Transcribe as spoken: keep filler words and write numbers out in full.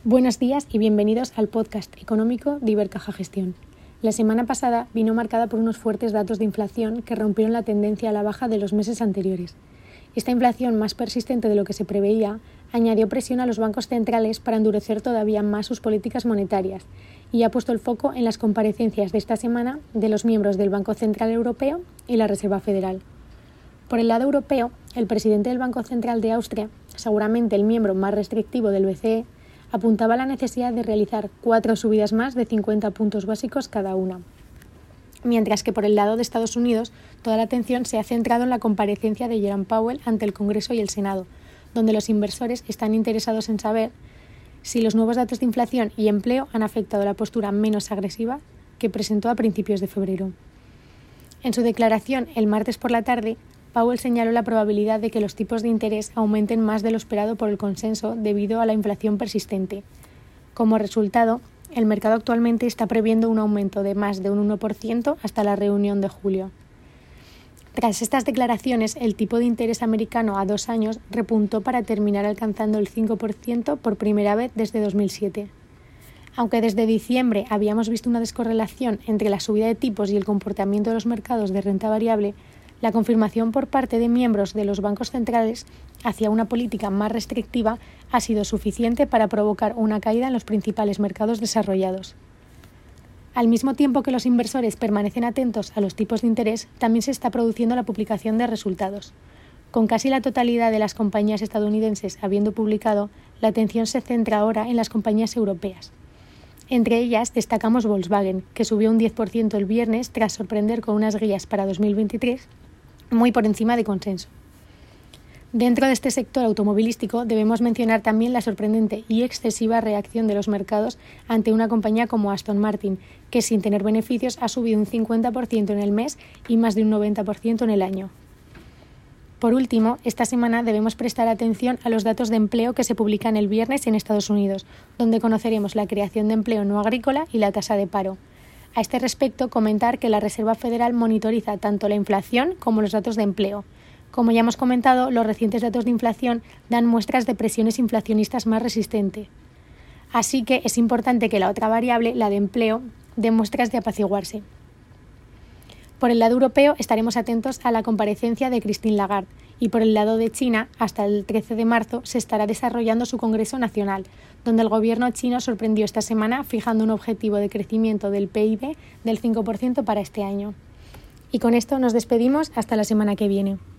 Buenos días y bienvenidos al podcast económico de Ibercaja Gestión. La semana pasada vino marcada por unos fuertes datos de inflación que rompieron la tendencia a la baja de los meses anteriores. Esta inflación, más persistente de lo que se preveía, añadió presión a los bancos centrales para endurecer todavía más sus políticas monetarias y ha puesto el foco en las comparecencias de esta semana de los miembros del Banco Central Europeo y la Reserva Federal. Por el lado europeo, el presidente del Banco Central de Austria, seguramente el miembro más restrictivo del B C E, apuntaba a la necesidad de realizar cuatro subidas más de cincuenta puntos básicos cada una. Mientras que por el lado de Estados Unidos, toda la atención se ha centrado en la comparecencia de Jerome Powell ante el Congreso y el Senado, donde los inversores están interesados en saber si los nuevos datos de inflación y empleo han afectado la postura menos agresiva que presentó a principios de febrero. En su declaración el martes por la tarde, Powell señaló la probabilidad de que los tipos de interés aumenten más de lo esperado por el consenso debido a la inflación persistente. Como resultado, el mercado actualmente está previendo un aumento de más de un uno por ciento hasta la reunión de julio. Tras estas declaraciones, el tipo de interés americano a dos años repuntó para terminar alcanzando el cinco por ciento por primera vez desde dos mil siete. Aunque desde diciembre habíamos visto una descorrelación entre la subida de tipos y el comportamiento de los mercados de renta variable, la confirmación por parte de miembros de los bancos centrales hacia una política más restrictiva ha sido suficiente para provocar una caída en los principales mercados desarrollados. Al mismo tiempo que los inversores permanecen atentos a los tipos de interés, también se está produciendo la publicación de resultados. Con casi la totalidad de las compañías estadounidenses habiendo publicado, la atención se centra ahora en las compañías europeas. Entre ellas destacamos Volkswagen, que subió un diez por ciento el viernes tras sorprender con unas guías para dos mil veintitrés muy por encima de consenso. Dentro de este sector automovilístico debemos mencionar también la sorprendente y excesiva reacción de los mercados ante una compañía como Aston Martin, que sin tener beneficios ha subido un cincuenta por ciento en el mes y más de un noventa por ciento en el año. Por último, esta semana debemos prestar atención a los datos de empleo que se publican el viernes en Estados Unidos, donde conoceremos la creación de empleo no agrícola y la tasa de paro. A este respecto, comentar que la Reserva Federal monitoriza tanto la inflación como los datos de empleo. Como ya hemos comentado, los recientes datos de inflación dan muestras de presiones inflacionistas más resistentes. Así que es importante que la otra variable, la de empleo, dé muestras de apaciguarse. Por el lado europeo estaremos atentos a la comparecencia de Christine Lagarde y por el lado de China, hasta el trece de marzo, se estará desarrollando su Congreso Nacional, donde el gobierno chino sorprendió esta semana fijando un objetivo de crecimiento del P I B del cinco por ciento para este año. Y con esto nos despedimos hasta la semana que viene.